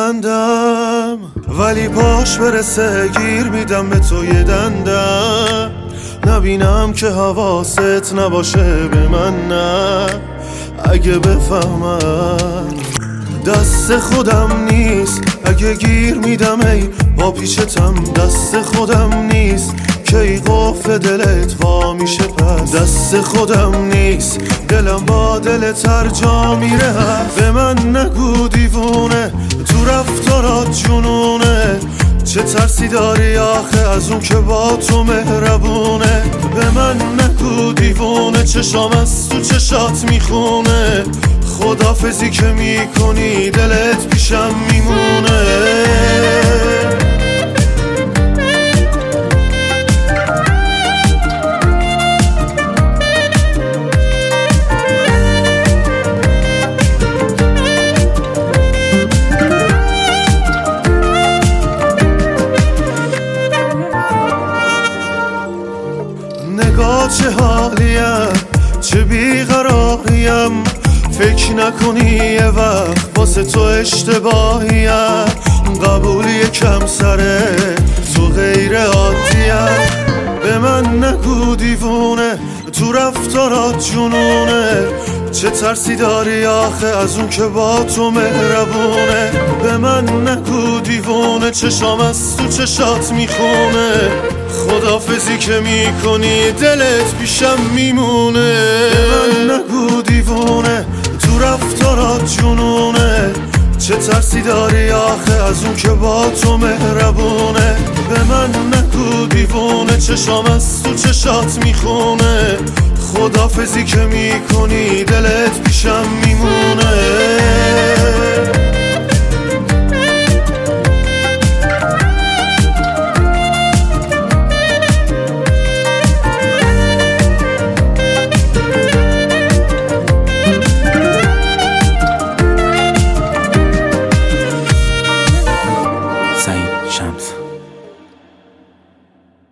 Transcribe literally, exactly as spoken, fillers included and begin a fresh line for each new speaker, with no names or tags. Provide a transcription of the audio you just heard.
میبندم ولی پاش برسه گیر میدم به تو یه دندم. نبینم که حواست نباشه به من، نه اگه بفهمم دست خودم نیست. اگه گیر میدم ای با پیشتم دست خودم نیست که ای قفل دلت وا میشه پس دست خودم نیست. دلم با دلت هر جا میره هست. به من نگو دیوونه تو رفتارات جنونه، چه ترسی داری آخه از اون که با تو مهربونه. به من نگو دیوونه چشام از تو چشات میخونه، خدافزی که میکنی دلت پیشم میمونه. نگاه چه حالیم، چه بیقراریم، فکر نکنی یه وقت واسه تو اشتباهیم. قبولی کم سره تو غیر عادیم. به من نگو دیوونه تو رفتارات جنونه، چه ترسی داری آخه از اون که با تو مهربونه. به من نگو دیوونه چشام از تو چشات میخونه، خدافزی که میکنی دلت پیشم میمونه. به من نگو دیوونه تو رفتارات جنونه، چه ترسی داری آخه از اون که با تو مهربونه. به من نگو دیوونه چشام از تو چشات میخونه، خدافزی که میکنی دلت پیشم میمونه.